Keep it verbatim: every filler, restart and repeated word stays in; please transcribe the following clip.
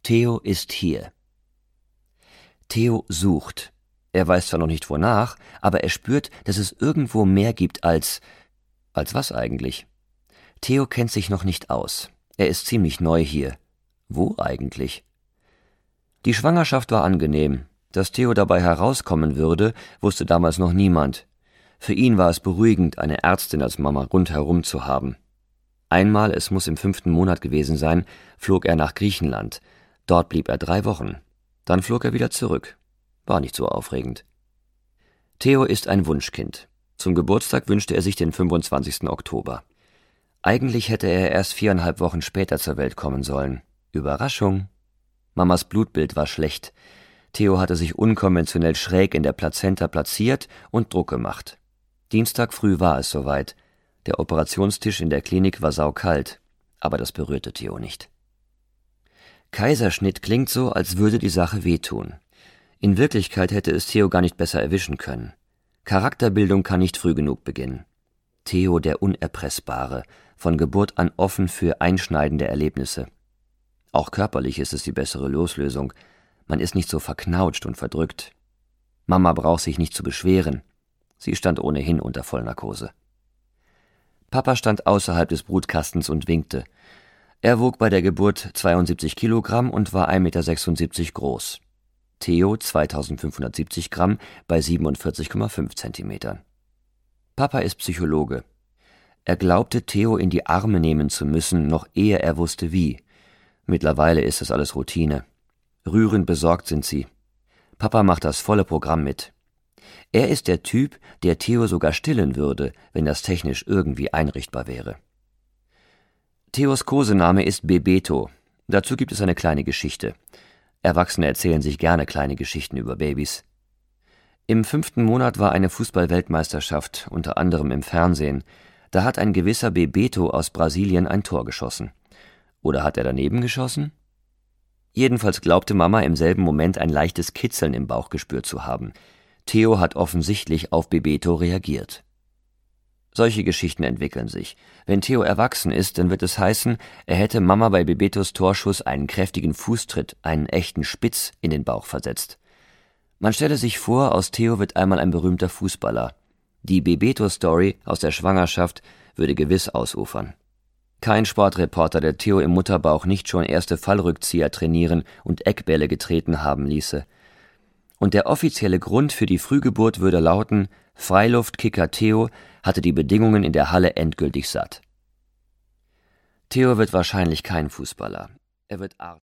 Theo ist hier. Theo sucht. Er weiß zwar noch nicht wonach, aber er spürt, dass es irgendwo mehr gibt als... Als was eigentlich? Theo kennt sich noch nicht aus. Er ist ziemlich neu hier. Wo eigentlich? Die Schwangerschaft war angenehm. Dass Theo dabei herauskommen würde, wusste damals noch niemand. Für ihn war es beruhigend, eine Ärztin als Mama rundherum zu haben. Einmal, es muss im fünften Monat gewesen sein, flog er nach Griechenland. Dort blieb er drei Wochen. Dann flog er wieder zurück. War nicht so aufregend. Theo ist ein Wunschkind. Zum Geburtstag wünschte er sich den fünfundzwanzigsten Oktober. Eigentlich hätte er erst viereinhalb Wochen später zur Welt kommen sollen. Überraschung! Mamas Blutbild war schlecht. Theo hatte sich unkonventionell schräg in der Plazenta platziert und Druck gemacht. Dienstag früh war es soweit. Der Operationstisch in der Klinik war saukalt, aber das berührte Theo nicht. Kaiserschnitt klingt so, als würde die Sache wehtun. In Wirklichkeit hätte es Theo gar nicht besser erwischen können. Charakterbildung kann nicht früh genug beginnen. Theo der Unerpressbare, von Geburt an offen für einschneidende Erlebnisse. Auch körperlich ist es die bessere Loslösung. Man ist nicht so verknautscht und verdrückt. Mama braucht sich nicht zu beschweren. Sie stand ohnehin unter Vollnarkose. Papa stand außerhalb des Brutkastens und winkte. Er wog bei der Geburt zweiundsiebzig Kilogramm und war ein Meter sechsundsiebzig groß. Theo zweitausendfünfhundertsiebzig Gramm bei siebenundvierzig Komma fünf Zentimetern. Papa ist Psychologe. Er glaubte, Theo in die Arme nehmen zu müssen, noch ehe er wusste wie. Mittlerweile ist das alles Routine. Rührend besorgt sind sie. Papa macht das volle Programm mit. Er ist der Typ, der Theo sogar stillen würde, wenn das technisch irgendwie einrichtbar wäre. Theos Kosename ist Bebeto. Dazu gibt es eine kleine Geschichte. Erwachsene erzählen sich gerne kleine Geschichten über Babys. Im fünften Monat war eine Fußball-Weltmeisterschaft, unter anderem im Fernsehen. Da hat ein gewisser Bebeto aus Brasilien ein Tor geschossen. Oder hat er daneben geschossen? Jedenfalls glaubte Mama im selben Moment ein leichtes Kitzeln im Bauch gespürt zu haben. Theo hat offensichtlich auf Bebeto reagiert. Solche Geschichten entwickeln sich. Wenn Theo erwachsen ist, dann wird es heißen, er hätte Mama bei Bebetos Torschuss einen kräftigen Fußtritt, einen echten Spitz in den Bauch versetzt. Man stelle sich vor, aus Theo wird einmal ein berühmter Fußballer. Die Bebeto-Story aus der Schwangerschaft würde gewiss ausufern. Kein Sportreporter, der Theo im Mutterbauch nicht schon erste Fallrückzieher trainieren und Eckbälle getreten haben ließe. Und der offizielle Grund für die Frühgeburt würde lauten, Freiluftkicker Theo hatte die Bedingungen in der Halle endgültig satt. Theo wird wahrscheinlich kein Fußballer. Er wird Arzt.